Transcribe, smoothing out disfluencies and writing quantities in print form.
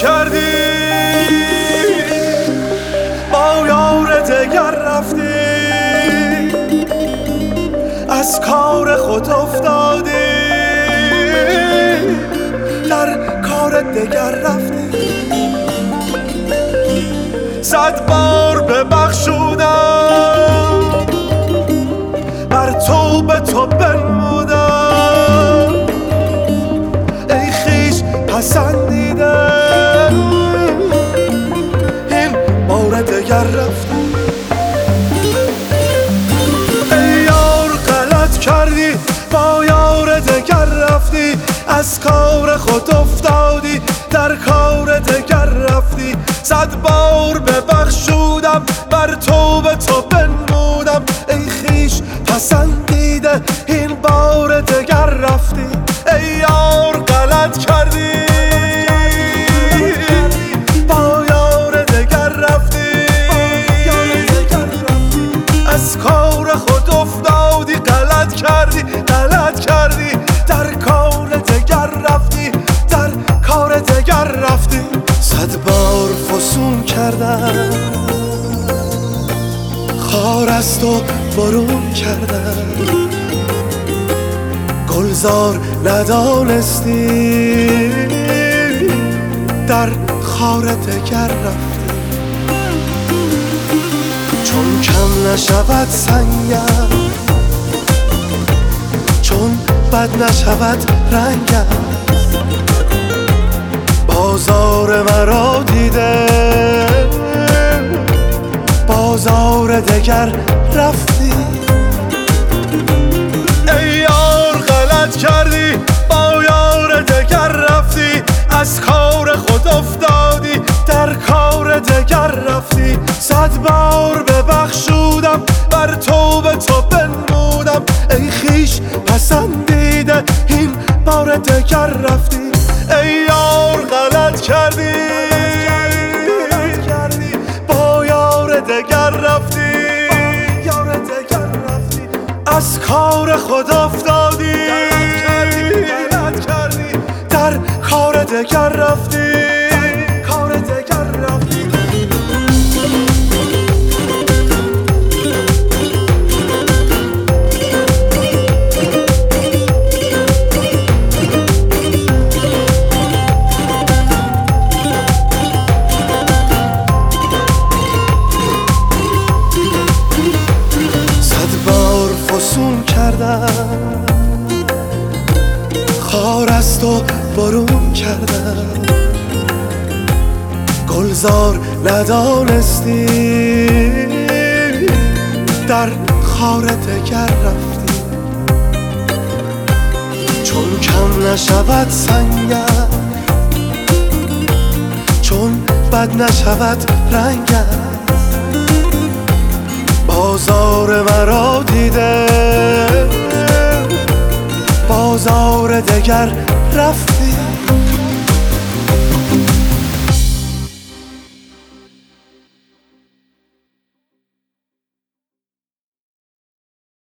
کردی، با یار دگر رفتی، از کار خود افتادی، در کار دگر رفتی. 100 بار ببخشودم، بر تو به تو بنمودم، ای خویش پسندیدم، این بار دگر رفتی. ای یار غلط کردی، با یار دگر رفتی، از کار خود افتادی، در کار دگر رفتی. 100 بار ببخشودم، بر تو به تو بنمودم، ای خویش پسندیده، این بار دگر رفتی. ای یار غلط کردی، با یار دگر رفتی، از کار خود افتادی، غلط کردی، غلط کردی، در کار دگر رفتی، در کار دگر رفتی. 100 بار فسون کردم، خار از تو برون کردم، گلزار ندانستی، در خار دگر رفتی. چون کم نشود سنگم، چون بد نشود رنگم، بازار مرا دیده، بازار دگر رفتی. ای یار غلط کردی، با یار دگر رفتی، از کار خود افتادی، در کار دگر رفتی. 100 بار ببخشودم، بر تو به تو بنمودم، ای خویش پسندیده، این بار دگر رفتی. ای یار غلط کردی، با یار دگر رفتی، از کار خود افتادی، در کار دگر رفتی، کار دگر رفتی. خار از تو برون کردم، گلزار ندانستی، در خار دگر رفتی. چون کم نشود سنگم، چون بد نشود رنگم، بازار مرا دیده، بازار دگر رفت.